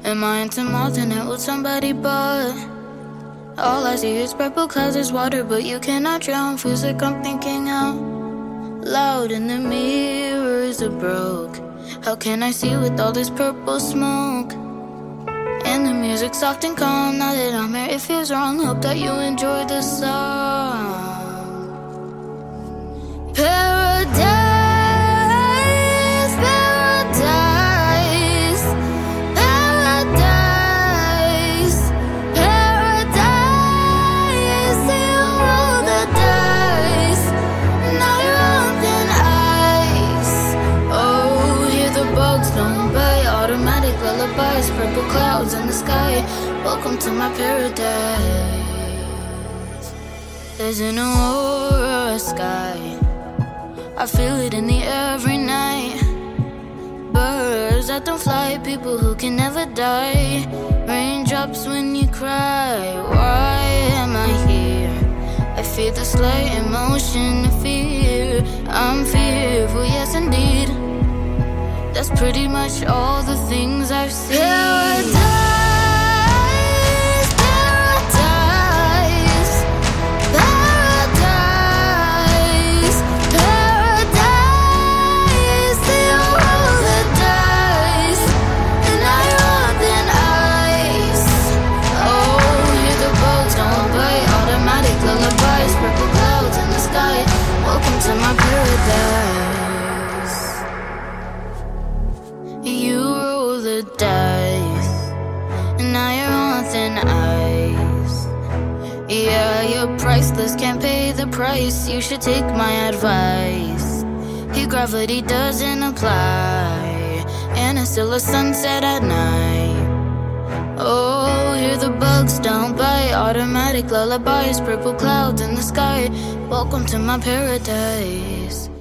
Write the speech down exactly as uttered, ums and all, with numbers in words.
Am I into alternate with somebody but all I see is purple clouds, there's water, but you cannot drown. Feels like I'm thinking out loud and the mirrors are broke. How can I see with all this purple smoke? And the music's soft and calm. Now that I'm here, it feels wrong. Hope that you enjoy the song. Paradise. Lullabies, purple clouds in the sky. Welcome to my paradise. There's an aurora sky. I feel it in the air every night. Birds that don't fly, people who can never die. Raindrops when you cry. Why am I here? I feel the slight emotion of fear. I'm fearful, yes indeed. That's pretty much all the things I've seen. Paradise, paradise, paradise, paradise. They all roll the dice, and I roll than ice. Oh, hear the boats don't bite. Automatic lullabies, purple clouds in the sky. Welcome to my paradise. You roll the dice, and now you're on thin ice. Yeah, you're priceless, can't pay the price. You should take my advice. Here gravity doesn't apply, and it's still a sunset at night. Oh, hear the bugs don't bite. Automatic lullabies, purple clouds in the sky. Welcome to my paradise.